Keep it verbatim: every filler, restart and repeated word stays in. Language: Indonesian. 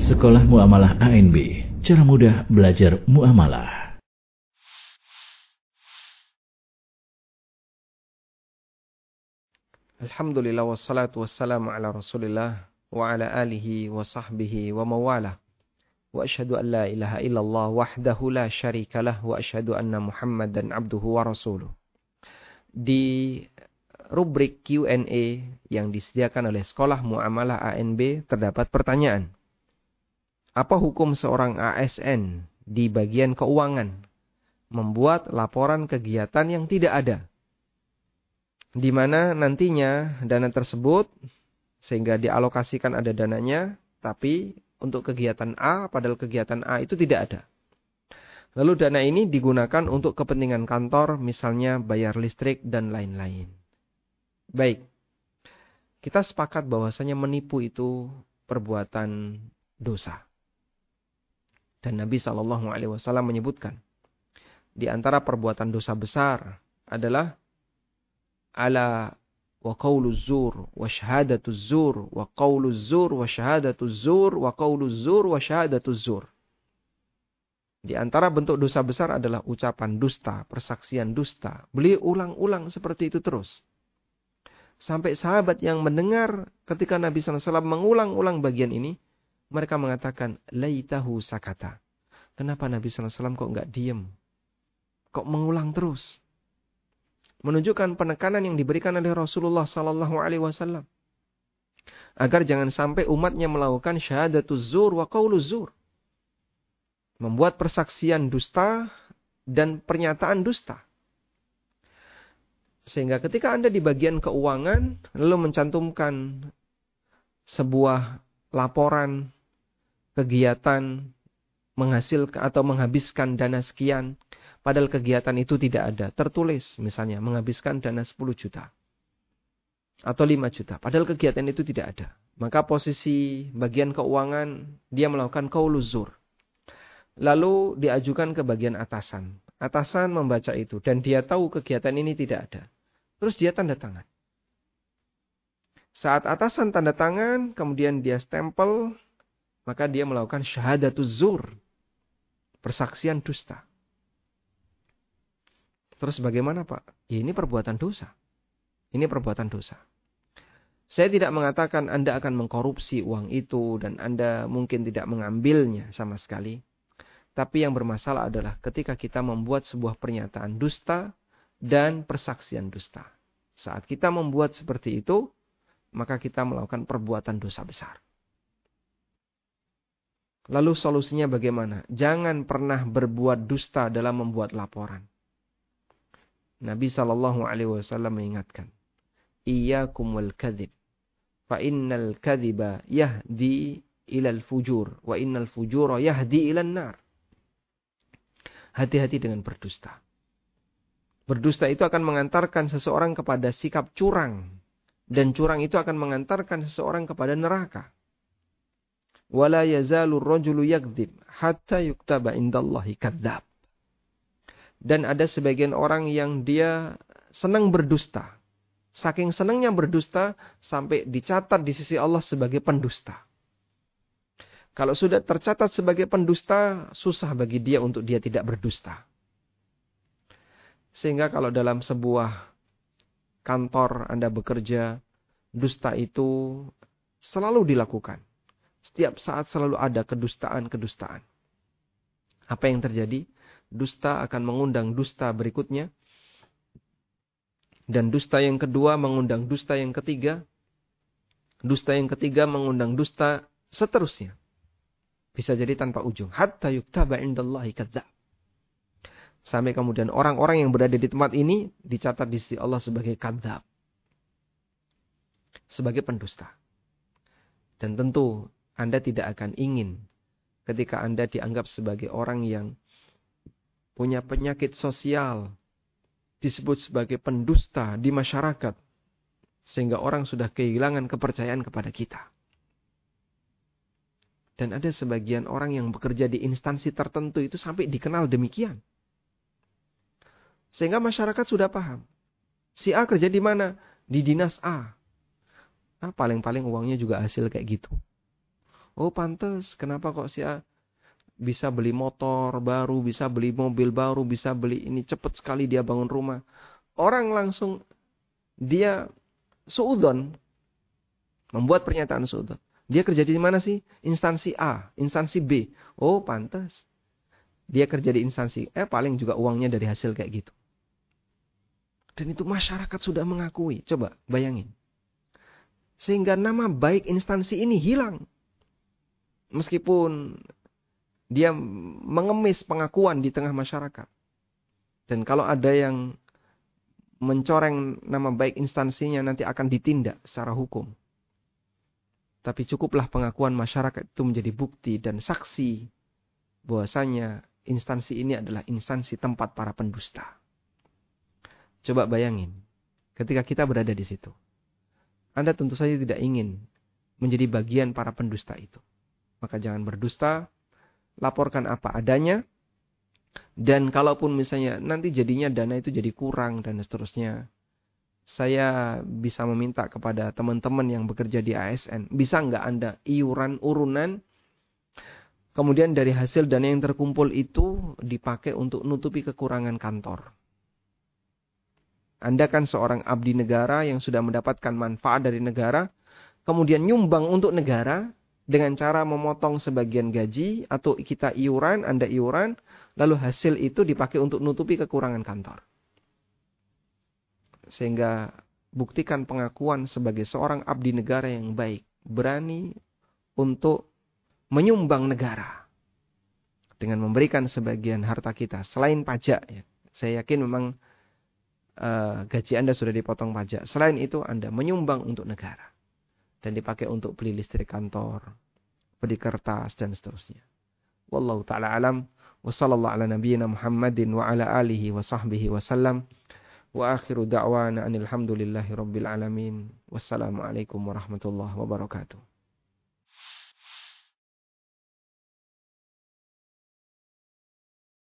Sekolah Muamalah A N B, cara mudah belajar muamalah. Alhamdulillah wassalatu wassalamu ala Rasulillah wa ala alihi wa sahbihi wa mawalah. Wa asyhadu an la ilaha illallah wahdahu la syarikalah wa asyhadu anna Muhammadan abduhu wa rasuluh. Di rubrik Q and A yang disediakan oleh Sekolah Muamalah A N B terdapat pertanyaan. Apa hukum seorang A S N di bagian keuangan membuat laporan kegiatan yang tidak ada, di mana nantinya dana tersebut sehingga dialokasikan ada dananya, tapi untuk kegiatan A, padahal kegiatan A itu tidak ada. Lalu dana ini digunakan untuk kepentingan kantor, misalnya bayar listrik dan lain-lain. Baik, kita sepakat bahwasanya menipu itu perbuatan dosa. Dan Nabi shallallahu alaihi wasallam menyebutkan, di antara perbuatan dosa besar adalah ala wa qauluz zur wa syahadatuz zur wa qauluz zur wa syahadatuz zur wa qauluz zur wa syahadatuz zur. Di antara bentuk dosa besar adalah ucapan dusta, persaksian dusta. Beliau ulang-ulang seperti itu terus. Sampai sahabat yang mendengar ketika Nabi shallallahu alaihi wasallam mengulang-ulang bagian ini, mereka mengatakan, laitahu sakata. Kenapa Nabi shallallahu alaihi wasallam kok enggak diam? Kok mengulang terus? Menunjukkan penekanan yang diberikan oleh Rasulullah shallallahu alaihi wasallam. Agar jangan sampai umatnya melakukan syahadatuz zur wa qauluz zur. Membuat persaksian dusta dan pernyataan dusta. Sehingga ketika Anda di bagian keuangan, lalu mencantumkan sebuah laporan kegiatan menghasilkan atau menghabiskan dana sekian, padahal kegiatan itu tidak ada. Tertulis misalnya menghabiskan dana sepuluh juta atau lima juta, padahal kegiatan itu tidak ada. Maka posisi bagian keuangan dia melakukan qauluz zur. Lalu diajukan ke bagian atasan. Atasan membaca itu dan dia tahu kegiatan ini tidak ada. Terus dia tanda tangan. Saat atasan tanda tangan, kemudian dia stempel, maka dia melakukan syahadatuz zur, persaksian dusta. Terus bagaimana Pak? Ya, ini perbuatan dosa. Ini perbuatan dosa. Saya tidak mengatakan Anda akan mengkorupsi uang itu dan Anda mungkin tidak mengambilnya sama sekali. Tapi yang bermasalah adalah ketika kita membuat sebuah pernyataan dusta dan persaksian dusta. Saat kita membuat seperti itu, maka kita melakukan perbuatan dosa besar. Lalu solusinya bagaimana? Jangan pernah berbuat dusta dalam membuat laporan. Nabi shallallahu alaihi wasallam mengingatkan, iyyakum wal kadzib, fa innal kadziba yahdi ilal fujur, wa innal fujura yahdi ilan nar. Hati-hati dengan berdusta. Berdusta itu akan mengantarkan seseorang kepada sikap curang. Dan curang itu akan mengantarkan seseorang kepada neraka. Wala yazalur rajulu yakdzib hatta yuktaba indallahi kadzdzab. Dan ada sebagian orang yang dia senang berdusta. Saking senangnya berdusta sampai dicatat di sisi Allah sebagai pendusta. Kalau sudah tercatat sebagai pendusta, susah bagi dia untuk dia tidak berdusta. Sehingga kalau dalam sebuah kantor Anda bekerja, dusta itu selalu dilakukan. Setiap saat selalu ada kedustaan-kedustaan. Apa yang terjadi? Dusta akan mengundang dusta berikutnya. Dan dusta yang kedua mengundang dusta yang ketiga. Dusta yang ketiga mengundang dusta seterusnya. Bisa jadi tanpa ujung. Hatta yuktaba indallahi kadzdzab. Sampai kemudian orang-orang yang berada di tempat ini dicatat di sisi Allah sebagai kadzdzab. Sebagai pendusta. Dan tentu Anda tidak akan ingin ketika Anda dianggap sebagai orang yang punya penyakit sosial, disebut sebagai pendusta di masyarakat, sehingga orang sudah kehilangan kepercayaan kepada kita. Dan ada sebagian orang yang bekerja di instansi tertentu itu sampai dikenal demikian. Sehingga masyarakat sudah paham. Si A kerja di mana? Di dinas A. Nah, paling-paling uangnya juga hasil kayak gitu. Oh pantes, kenapa kok si A bisa beli motor baru, bisa beli mobil baru, bisa beli ini, cepat sekali dia bangun rumah. Orang langsung dia suudzon, membuat pernyataan suudzon. Dia kerja di mana sih? Instansi A, instansi B. Oh pantas. Dia kerja di instansi E, paling juga uangnya dari hasil kayak gitu. Dan itu masyarakat sudah mengakui. Coba bayangin. Sehingga nama baik instansi ini hilang. Meskipun dia mengemis pengakuan di tengah masyarakat. Dan kalau ada yang mencoreng nama baik instansinya, nanti akan ditindak secara hukum. Tapi cukuplah pengakuan masyarakat itu menjadi bukti dan saksi bahwasanya instansi ini adalah instansi tempat para pendusta. Coba bayangin, ketika kita berada di situ, Anda tentu saja tidak ingin menjadi bagian para pendusta itu. Maka jangan berdusta, laporkan apa adanya, dan kalaupun misalnya nanti jadinya dana itu jadi kurang dan seterusnya, saya bisa meminta kepada teman-teman yang bekerja di A S N, bisa nggak Anda iuran urunan, kemudian dari hasil dana yang terkumpul itu dipakai untuk nutupi kekurangan kantor. Anda kan seorang abdi negara yang sudah mendapatkan manfaat dari negara, kemudian nyumbang untuk negara, dengan cara memotong sebagian gaji atau kita iuran, Anda iuran, lalu hasil itu dipakai untuk nutupi kekurangan kantor. Sehingga buktikan pengakuan sebagai seorang abdi negara yang baik, berani untuk menyumbang negara dengan memberikan sebagian harta kita selain pajak. Ya. Saya yakin memang uh, gaji Anda sudah dipotong pajak. Selain itu Anda menyumbang untuk negara. Dan dipakai untuk beli listrik kantor, beli kertas, dan seterusnya. Wallahu ta'ala alam. Wa sallallahu ala nabiyyina Muhammadin wa ala alihi wa sahbihi wa sallam. Wa akhiru da'wana anil hamdulillahi rabbil alamin. Wassalamualaikum warahmatullahi wabarakatuh.